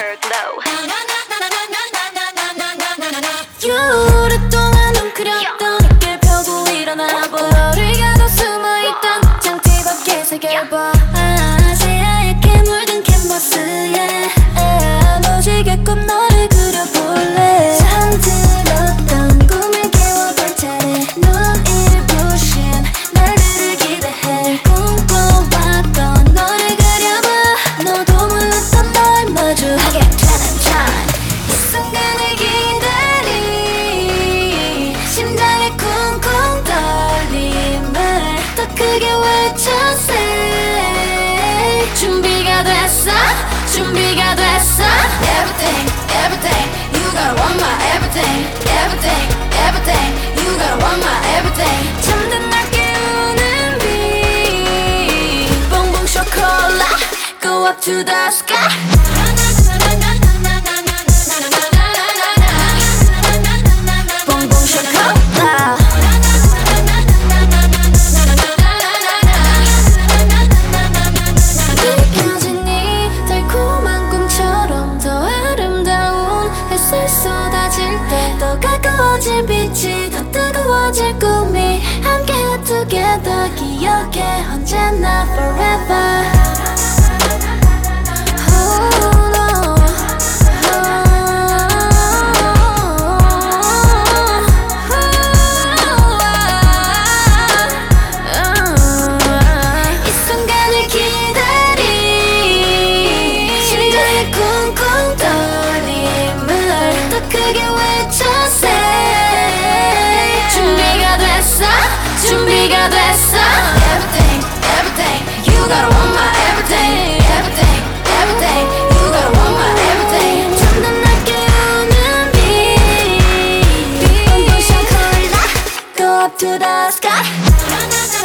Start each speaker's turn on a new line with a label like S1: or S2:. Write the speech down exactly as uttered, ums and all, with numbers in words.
S1: Glow.
S2: 오랫동안 웅크렸던 어깨 펴고 일어나봐. 너를 가둬 숨어있던 장치 밖에 새겨봐. 아, 새하얗게 물든 캔버스에 무지개꽃 너를 그려볼래. 잠들었던 꿈을 깨워볼 차례. 눈을 부신 날들을 기대해. 꿈꿔왔던 너를 그려봐. 너도 몰랐던 널 마주하게 되는 time. 이 순간을 기다리 심장에 쿵쿵 떨림을 더 크게 외쳐세. 준비가 됐어 준비가 됐어. Everything everything you gotta want my everything. Everything everything you gotta want my everything. 잠든 날 깨우는 빛 봉봉 쇼콜라 go up to the sky. 봉봉 쇼콜라 느껴진 이 달콤한 꿈처럼 더 아름다운 햇살 쏟아질 때 더 가까워질 빛이 더 뜨거워질 꿈이 함께 together 기억해 언제나 forever. 준비가 됐어. Everything, everything, you gotta want my everything. Everything, everything, you gotta want my everything. 잠든 날 깨우는 빛 봉봉 쇼콜라 go up to the sky.